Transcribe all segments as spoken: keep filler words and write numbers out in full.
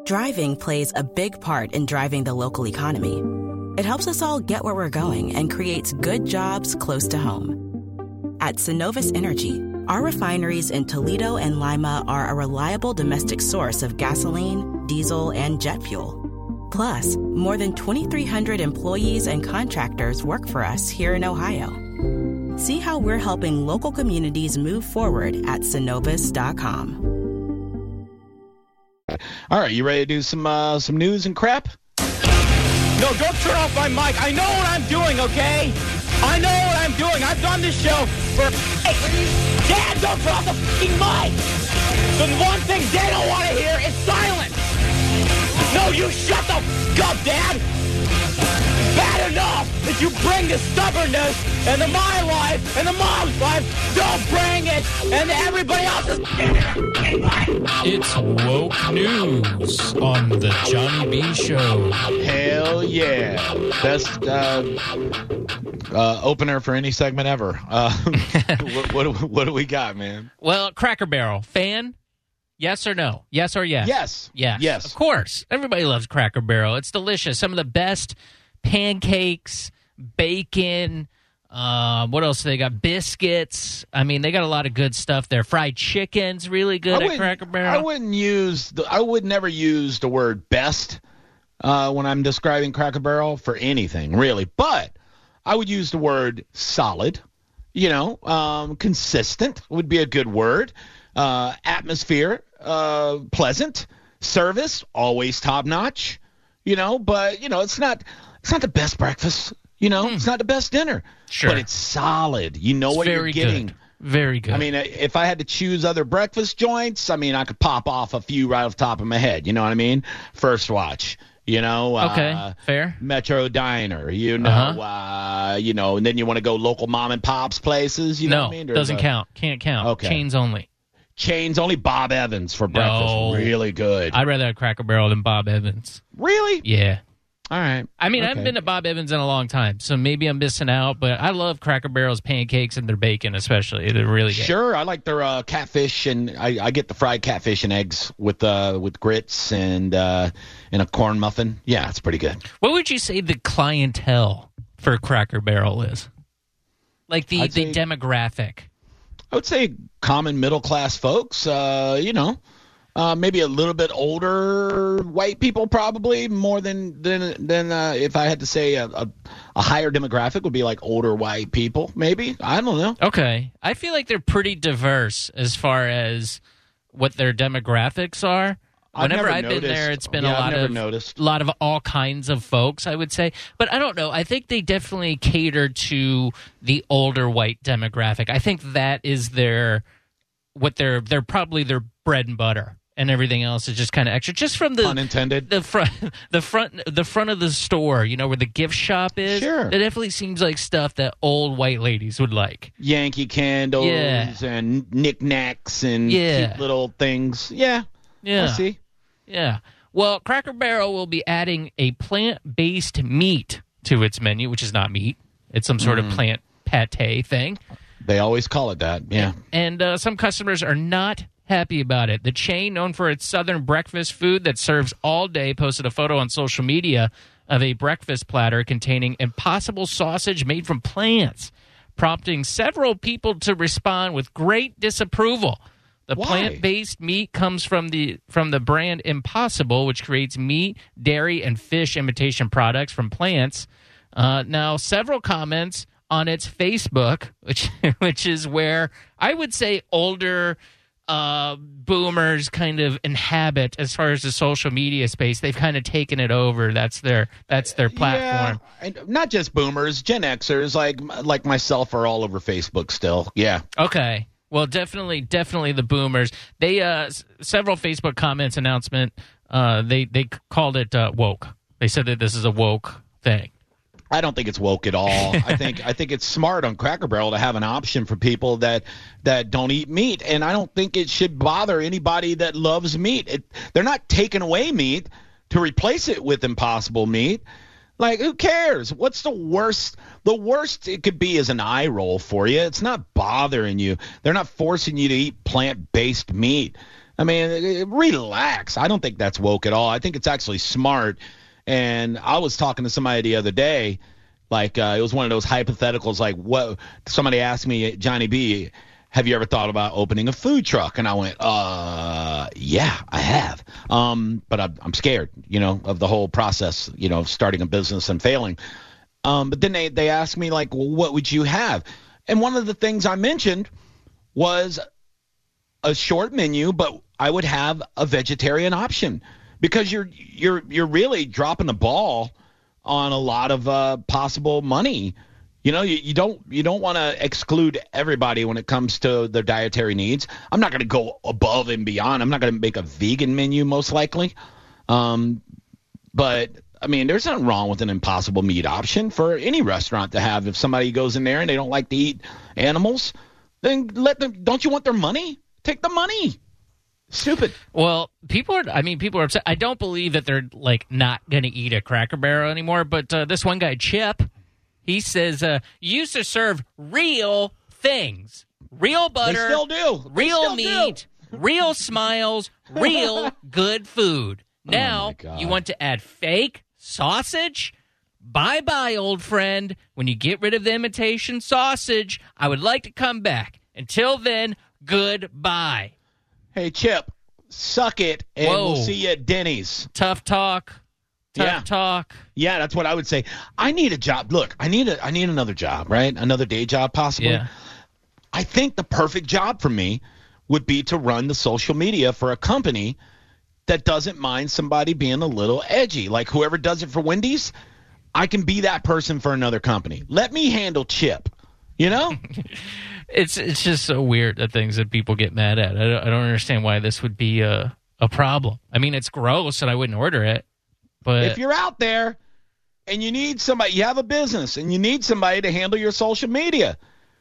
Driving plays a big part in driving the local economy. It helps us all get where we're going and creates good jobs close to home. At Synovus Energy, our refineries in Toledo and Lima are a reliable domestic source of gasoline, diesel, and jet fuel. Plus, more than twenty-three hundred employees and contractors work for us here in Ohio. See how we're helping local communities move forward at Synovus dot com. All right, you ready to do some uh, some news and crap? No, don't turn off my mic. I know what I'm doing, okay? I know what I'm doing. I've done this show for... Hey, Dad, don't turn off the f***ing mic! The one thing they don't want to hear is silence! No, you shut the f*** up, Dad! Bad enough that you bring the stubbornness into my life and the mom's life. Don't bring it into everybody else's life. It's woke news on the Johnny B Show. Hell yeah. Best uh, uh, opener for any segment ever. Uh, what, what, what do we got, man? Well, Cracker Barrel, fan? Yes or no? Yes or yes? Yes. Yes. Yes. Of course. Everybody loves Cracker Barrel. It's delicious. Some of the best pancakes, bacon, uh, what else do they got? Biscuits. I mean, they got a lot of good stuff there. Fried chicken's really good at Cracker Barrel. I wouldn't use, the, I would never use the word best uh, when I'm describing Cracker Barrel for anything, really. But I would use the word solid, you know, um, consistent would be a good word. Uh, atmosphere, uh, pleasant. Service, always top-notch, you know. But, you know, it's not... It's not the best breakfast, you know. Mm. It's not the best dinner. Sure. But it's solid. You know it's what very you're getting. Good. Very good. I mean, if I had to choose other breakfast joints, I mean, I could pop off a few right off the top of my head. You know what I mean? First Watch, you know. Okay, uh, fair. Metro Diner, you know. Uh-huh. Uh, you know, and then you want to go local mom and pops places. You no, know what I mean? No, doesn't the, count. Can't count. Okay. Chains only. Chains only. Bob Evans for breakfast. No. Really good. I'd rather have Cracker Barrel than Bob Evans. Really? Yeah. All right. I mean, okay. I haven't been to Bob Evans in a long time, so maybe I'm missing out, but I love Cracker Barrel's pancakes and their bacon especially. They're really good. Sure. I like their uh, catfish, and I, I get the fried catfish and eggs with uh, with grits and, uh, and a corn muffin. Yeah, it's pretty good. What would you say the clientele for Cracker Barrel is? Like the, the say, demographic? I would say common middle-class folks, uh, you know. Uh, maybe a little bit older white people, probably more than than than uh, if I had to say a, a, a higher demographic would be like older white people. Maybe I don't know. Okay, I feel like they're pretty diverse as far as what their demographics are. Whenever I've, I've been there, it's been yeah, a lot I've never of noticed. a lot of all kinds of folks, I would say. But I don't know. I think they definitely cater to the older white demographic. I think that is their what they're they're probably their bread and butter. And everything else is just kind of extra, just from the unintended the front, the front, the front of the store. You know where the gift shop is. Sure, it definitely seems like stuff that old white ladies would like. Yankee candles yeah. and knickknacks and yeah. cute little things. Yeah, yeah, I see. Yeah. Well, Cracker Barrel will be adding a plant-based meat to its menu, which is not meat; it's some sort mm. of plant pate thing. They always call it that. Yeah, and, and uh, some customers are not happy about it. The chain, known for its southern breakfast food that serves all day, posted a photo on social media of a breakfast platter containing impossible sausage made from plants, prompting several people to respond with great disapproval. The Why? Plant-based meat comes from the from the brand Impossible, which creates meat, dairy, and fish imitation products from plants. Uh, now, several comments on its Facebook, which which is where I would say older uh, boomers kind of inhabit as far as the social media space. They've kind of taken it over. That's their that's their platform. Yeah, and not just boomers, Gen Xers like like myself are all over Facebook still. Yeah. Okay. Well, definitely, definitely the boomers. They uh, s- several Facebook comments announcement. Uh, they they called it uh, woke. They said that this is a woke thing. I don't think it's woke at all. I think I think it's smart on Cracker Barrel to have an option for people that that don't eat meat, and I don't think it should bother anybody that loves meat. It, they're not taking away meat to replace it with Impossible meat. Like, who cares? What's the worst? The worst it could be is an eye roll for you. It's not bothering you. They're not forcing you to eat plant-based meat. I mean, relax. I don't think that's woke at all. I think it's actually smart. And I was talking to somebody the other day, like uh, it was one of those hypotheticals, like what somebody asked me, Johnny B, have you ever thought about opening a food truck? And I went, uh, yeah, I have. Um, but I'm, I'm scared, you know, of the whole process, you know, of starting a business and failing. Um, but then they, they asked me, like, well, what would you have? And one of the things I mentioned was a short menu, but I would have a vegetarian option because you're you're you're really dropping the ball on a lot of uh, possible money. You know, you, you don't you don't want to exclude everybody when it comes to their dietary needs. I'm not going to go above and beyond. I'm not going to make a vegan menu, most likely. Um, but, I mean, there's nothing wrong with an impossible meat option for any restaurant to have. If somebody goes in there and they don't like to eat animals, then let them. Don't you want their money? Take the money. Stupid. Well, people are, I mean, people are upset. I don't believe that they're, like, not going to eat a Cracker Barrel anymore. But uh, this one guy, Chip, he says, uh, you used to serve real things. Real butter. They still do. They Real still meat. Do. Real smiles. Real good food. Now, Oh, my God. you want to add fake sausage? Bye-bye, old friend. When you get rid of the imitation sausage, I would like to come back. Until then, goodbye. Hey, Chip, suck it, and Whoa. we'll see you at Denny's. Tough talk. Tough Yeah. talk. Yeah, that's what I would say. I need a job. Look, I need a I need another job, right? Another day job, possibly. Yeah. I think the perfect job for me would be to run the social media for a company that doesn't mind somebody being a little edgy. Like whoever does it for Wendy's, I can be that person for another company. Let me handle Chip, you know? It's it's just so weird, the things that people get mad at. I don't, I don't understand why this would be a, a problem. I mean, it's gross, and I wouldn't order it. But If you're out there and you need somebody, you have a business, and you need somebody to handle your social media,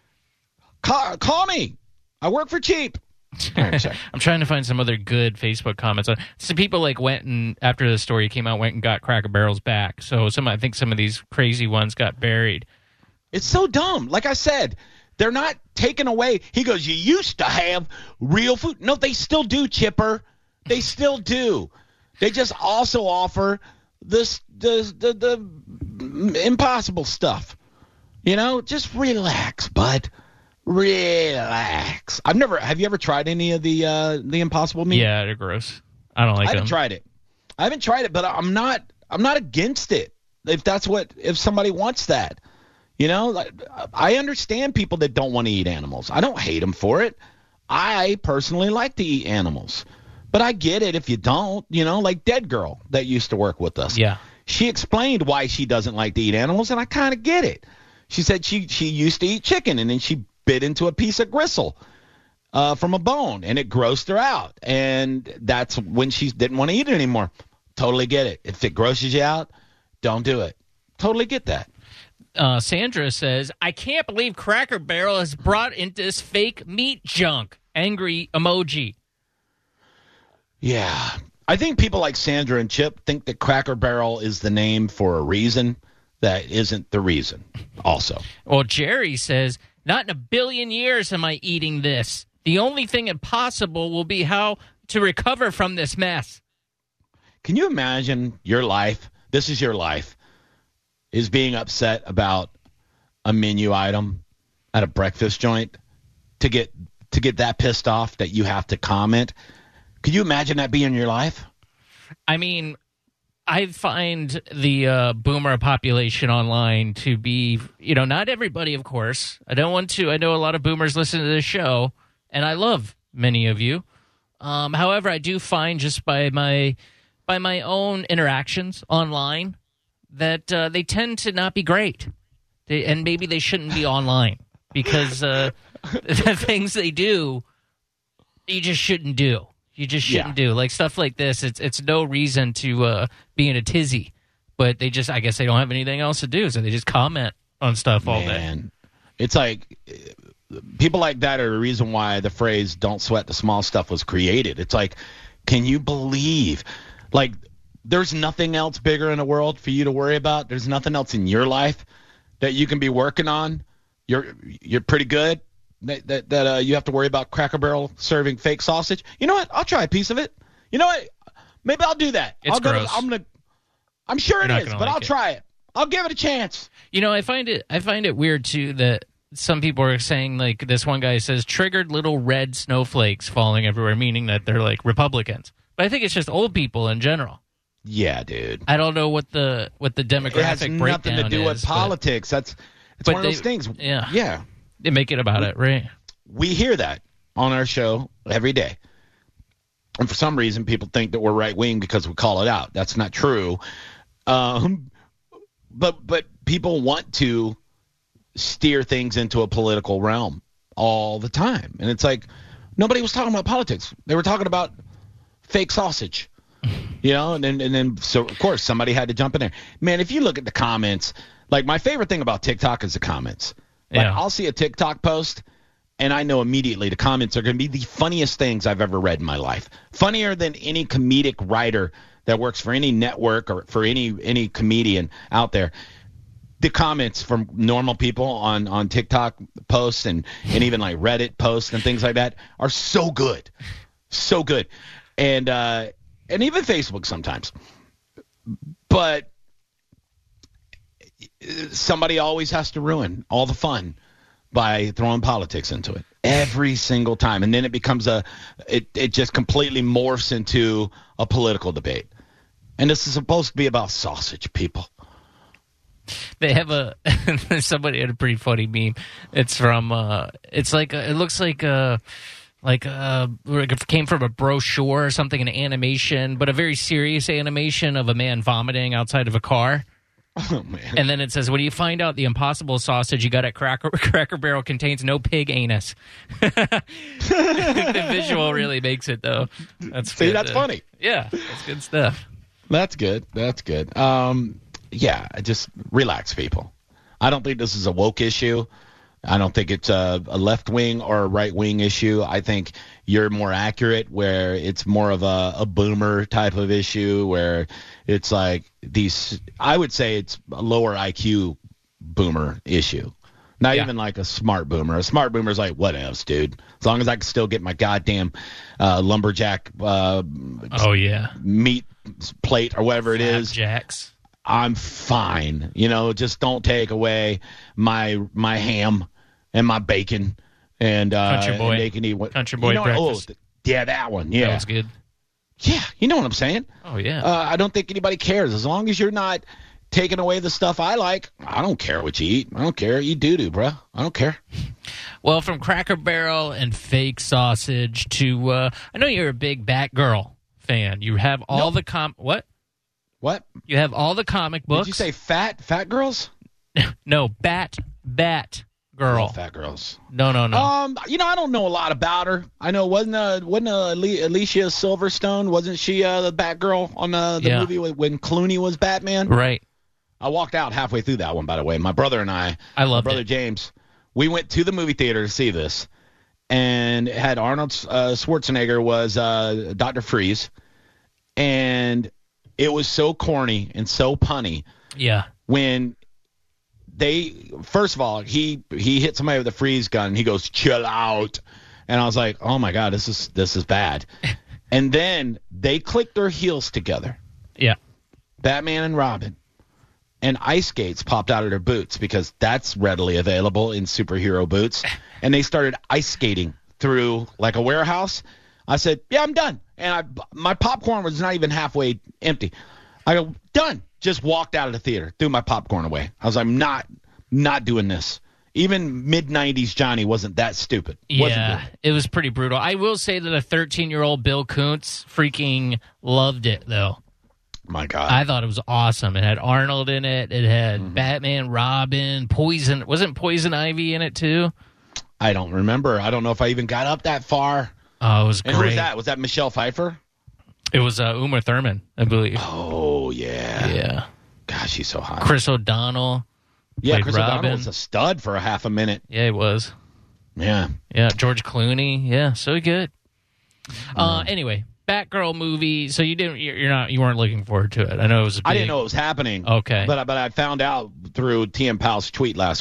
call, call me. I work for cheap. All right, sorry. I'm trying to find some other good Facebook comments. Uh, Some people like went and after the story came out, went and got Cracker Barrels back. So some, I think some of these crazy ones got buried. It's so dumb. Like I said, they're not taking away. He goes, you used to have real food. No, they still do, Chipper. They still do. They just also offer this the the, the impossible stuff. You know, just relax, bud. Relax. I've never. Have you ever tried any of the uh, the impossible meat? Yeah, they're gross. I don't like I haven't them. tried it. I haven't tried it, but I'm not. I'm not against it. If that's what. If somebody wants that, you know, like, I understand people that don't want to eat animals. I don't hate them for it. I personally like to eat animals, but I get it if you don't. You know, like Dead Girl that used to work with us. Yeah. She explained why she doesn't like to eat animals, and I kind of get it. She said she she used to eat chicken, and then she bit into a piece of gristle uh, from a bone, and it grossed her out. And that's when she didn't want to eat it anymore. Totally get it. If it grosses you out, don't do it. Totally get that. Uh, Sandra says, I can't believe Cracker Barrel has brought into this fake meat junk. Angry emoji. Yeah. I think people like Sandra and Chip think that Cracker Barrel is the name for a reason that isn't the reason also. Well, Jerry says, not in a billion years am I eating this. The only thing impossible will be how to recover from this mess. Can you imagine your life? This is your life. Is being upset about a menu item at a breakfast joint to get to get that pissed off that you have to comment. Could you imagine that being your life? I mean, I find the uh, boomer population online to be, you know, not everybody, of course. I don't want to. I know a lot of boomers listen to this show, and I love many of you. Um, however, I do find just by my by my own interactions online that uh, they tend to not be great, they, and maybe they shouldn't be online because uh, the things they do, you just shouldn't do. You just shouldn't Yeah. do like stuff like this. It's it's no reason to uh, be in a tizzy, but they just I guess they don't have anything else to do, so they just comment on stuff all day. Man, it's like uh, people like that are the reason why the phrase "don't sweat the small stuff" was created. It's like, can you believe, like, there's nothing else bigger in the world for you to worry about. There's nothing else in your life that you can be working on. You're you're pretty good. that that, that uh, you have to worry about Cracker Barrel serving fake sausage. You know what? I'll try a piece of it. You know what? Maybe I'll do that. It's I'll go gross. To, I'm gonna. I'm sure You're it not is, gonna but like I'll it. try it. I'll give it a chance. You know, I find it I find it weird too that some people are saying, like, this one guy says triggered little red snowflakes falling everywhere, meaning that they're like Republicans. But I think it's just old people in general. Yeah, dude. I don't know what the what the demographic It has breakdown nothing to do is, with but politics. That's it's but one of those they- things. yeah. Yeah. They make it about it, right? We hear that on our show every day. And for some reason, people think that we're right wing because we call it out. That's not true. Um, but but people want to steer things into a political realm all the time. And it's like nobody was talking about politics. They were talking about fake sausage. You know, and then and then so of course somebody had to jump in there. Man, if you look at the comments, like my favorite thing about TikTok is the comments. Like Yeah. I'll see a TikTok post and I know immediately the comments are going to be the funniest things I've ever read in my life. Funnier than any comedic writer that works for any network or for any any comedian out there. The comments from normal people on, on TikTok posts and, and even like Reddit posts and things like that are so good. So good. And uh, and even Facebook sometimes. But somebody always has to ruin all the fun by throwing politics into it every single time. And then it becomes a it, it just completely morphs into a political debate. And this is supposed to be about sausage, people. They have a somebody had a pretty funny meme. It's from uh, it's like a, it looks like a like a, it came from a brochure or something, an animation, but a very serious animation of a man vomiting outside of a car. Oh man. And then it says, when you find out the Impossible sausage you got at Cracker, Cracker Barrel contains no pig anus. The visual really makes it, though. That's See, good. that's Uh, funny. Yeah, that's good stuff. That's good. That's good. Um, yeah, just relax, people. I don't think this is a woke issue. I don't think it's a, a left wing or a right wing issue. I think you're more accurate where it's more of a, a boomer type of issue where it's like these, I would say it's a lower I Q boomer issue. Not Yeah. even like a smart boomer. A smart boomer is like, what else, dude? As long as I can still get my goddamn uh, lumberjack uh, Oh, yeah. meat plate or whatever it is, Jacks. I'm fine. You know, just don't take away my my ham and my bacon and uh, Country boy. and they can eat what Country boy you know, oh, breakfast. th- yeah, that one. Yeah, That was good. yeah. You know what I'm saying? Oh, yeah. Uh, I don't think anybody cares as long as you're not taking away the stuff I like. I don't care what you eat. I don't care. Eat doo doo, bro. I don't care. Well, from Cracker Barrel and fake sausage to, uh, I know you're a big Batgirl fan. You have all Nope. the com. What? What? You have all the comic books. Did you say fat fat girls? No, Bat, Bat Girl. Oh, fat girls. No, no, no. Um, you know, I don't know a lot about her. I know wasn't uh, wasn't uh, Ali- Alicia Silverstone? Wasn't she uh, the Batgirl on uh, the Yeah. movie with- when Clooney was Batman? Right. I walked out halfway through that one, by the way. My brother and I, I my loved brother it. James, we went to the movie theater to see this, and it had Arnold uh, Schwarzenegger was uh, Doctor Freeze, and it was so corny and so punny Yeah. when they first of all he he hit somebody with a freeze gun and he goes chill out, and I was like, oh my god, this is this is bad. And then they clicked their heels together, Yeah. Batman and Robin, and ice skates popped out of their boots because that's readily available in superhero boots, and they started ice skating through like a warehouse. I said, yeah, I'm done. And I, my popcorn was not even halfway empty. I go, done. Just walked out of the theater, threw my popcorn away. I was like, I'm not, not doing this. Even mid nineties Johnny wasn't that stupid. Wasn't Yeah, doing it. it was pretty brutal. I will say that a thirteen-year-old Bill Kuntz freaking loved it, though. My God. I thought it was awesome. It had Arnold in it. It had Mm-hmm. Batman, Robin, Poison. Wasn't Poison Ivy in it, too? I don't remember. I don't know if I even got up that far. Oh, it was And great. who was that? Was that Michelle Pfeiffer? It was uh, Uma Thurman, I believe. Oh, yeah. Yeah. God, she's so hot. Chris O'Donnell. yeah, played Chris O'Donnell Robin. was a stud for a half a minute. Yeah, it was. Yeah. Yeah, George Clooney. Yeah, so good. Uh, anyway, Batgirl movie. So you didn't. You're not. You weren't looking forward to it. I know it was. A big, I didn't know it was happening. Okay. But, but I found out through T M Powell's tweet last week.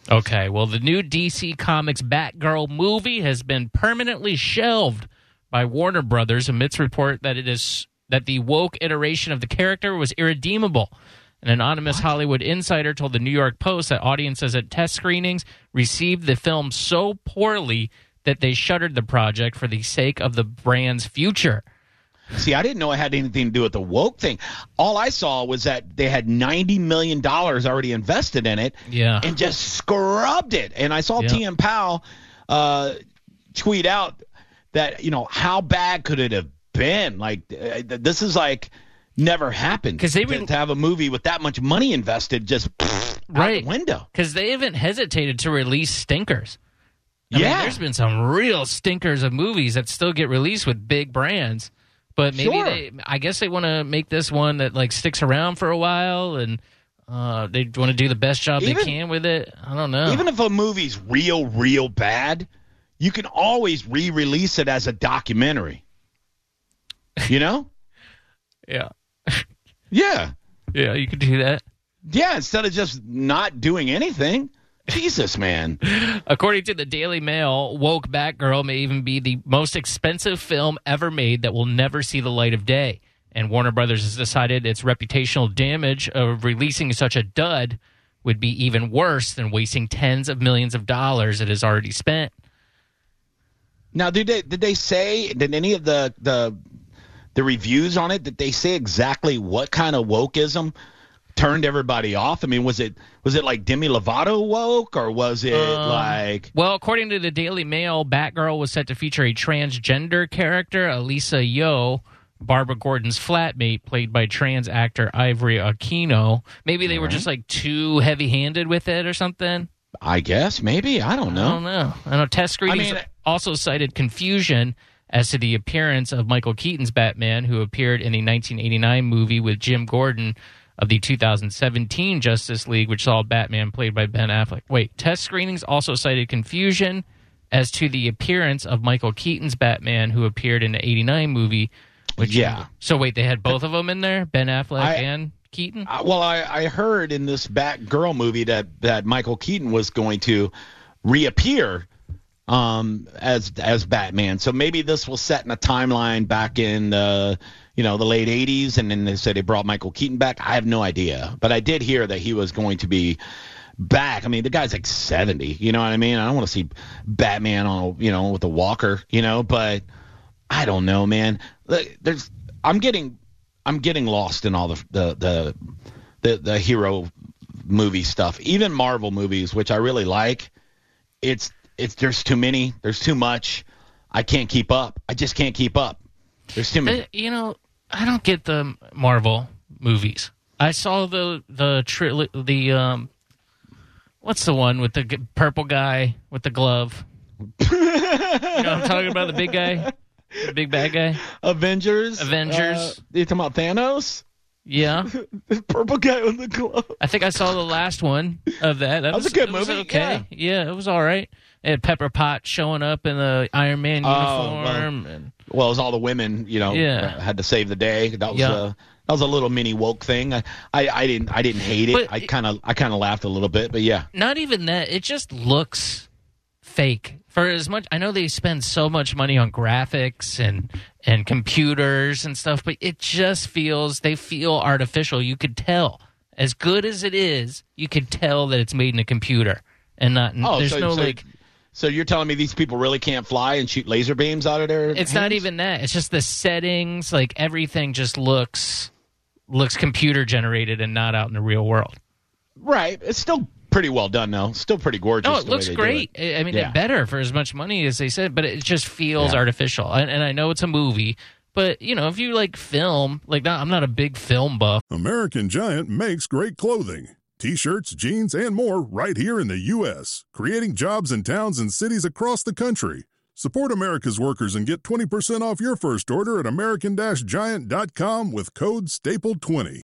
Okay, well, the new D C Comics Batgirl movie has been permanently shelved by Warner Brothers amidst report that it is that the woke iteration of the character was irredeemable. An anonymous what? Hollywood insider told the New York Post that audiences at test screenings received the film so poorly that they shuttered the project for the sake of the brand's future. See, I didn't know it had anything to do with the woke thing. All I saw was that they had ninety million dollars already invested in it yeah. and just scrubbed it. And I saw yeah. T M. Powell uh, tweet out that, you know, how bad could it have been? Like, uh, this is like never happened Cause they to, re- to have a movie with that much money invested just pfft, right. out the window. Because they haven't hesitated to release stinkers. I yeah. mean, there's been some real stinkers of movies that still get released with big brands. But maybe sure. they, I guess they want to make this one that like sticks around for a while, and uh, they want to do the best job even, they can with it. I don't know. Even if a movie's real, real bad, you can always re-release it as a documentary. You know? yeah. Yeah. Yeah, you could do that. Yeah, instead of just not doing anything. Jesus, man. According to the Daily Mail, Woke Batgirl may even be the most expensive film ever made that will never see the light of day. And Warner Brothers has decided its reputational damage of releasing such a dud would be even worse than wasting tens of millions of dollars it has already spent. Now, did they did they say, did any of the the the reviews on it, did they say exactly what kind of wokeism turned everybody off? I mean, was it was it like Demi Lovato woke, or was it um, like... Well, according to the Daily Mail, Batgirl was set to feature a transgender character, Elisa Yeoh, Barbara Gordon's flatmate, played by trans actor Ivory Aquino. Maybe they All were right. just like too heavy-handed with it or something. I guess, maybe. I don't know. I don't know. I know test screenings I mean, also cited confusion as to the appearance of Michael Keaton's Batman, who appeared in the nineteen eighty-nine movie with Jim Gordon of the two thousand seventeen Justice League, which saw Batman played by Ben Affleck. Wait, test screenings also cited confusion as to the appearance of Michael Keaton's Batman, who appeared in the eighty-nine movie. Which, yeah. So wait, they had both of them in there, Ben Affleck I, and Keaton? Uh, well, I, I heard in this Batgirl movie that, that Michael Keaton was going to reappear um, as as Batman. So maybe this was set in a timeline back in uh, you know the late eighties, and then they said they brought Michael Keaton back. I have no idea, but I did hear that he was going to be back. I mean, the guy's like seventy. You know what I mean? I don't want to see Batman on you know with a walker. You know, but I don't know, man. There's I'm getting I'm getting lost in all the the the the, the hero movie stuff, even Marvel movies, which I really like. It's it's there's too many, there's too much. I can't keep up. I just can't keep up. There's too many. You know, I don't get the Marvel movies. I saw the the tri- the um, what's the one with the g- purple guy with the glove? You know what I'm talking about, the big guy, the big bad guy. Avengers. Avengers. Uh, you talking about Thanos? Yeah. The purple guy with the glove. I think I saw the last one of that. That, that was, was a good movie. Was okay. Yeah. yeah, it was all right. It had Pepper Potts showing up in the Iron Man uniform. Oh, well, and, well, it was all the women, you know, yeah. had to save the day. That was yeah. a that was a little mini woke thing. I, I, I didn't I didn't hate it. But I kind of I kind of laughed a little bit, but yeah. Not even that. It just looks fake. For as much, I know they spend so much money on graphics and and computers and stuff, but it just feels, they feel artificial. You could tell. As good as it is, you could tell that it's made in a computer and not. Oh, there's so, no so, like. So you're telling me these people really can't fly and shoot laser beams out of their It's hands? not even that. It's just the settings. Like everything just looks looks computer generated and not out in the real world. Right. It's still pretty well done, though. Still pretty gorgeous. No, it looks great. It. I mean, yeah. it's better for as much money as they said, but it just feels yeah. artificial. And, and I know it's a movie, but you know, if you like film, like not, I'm not a big film buff. American Giant makes great clothing. T-shirts, jeans, and more right here in the U S, creating jobs in towns and cities across the country. Support America's workers and get twenty percent off your first order at American Giant dot com with code staple twenty.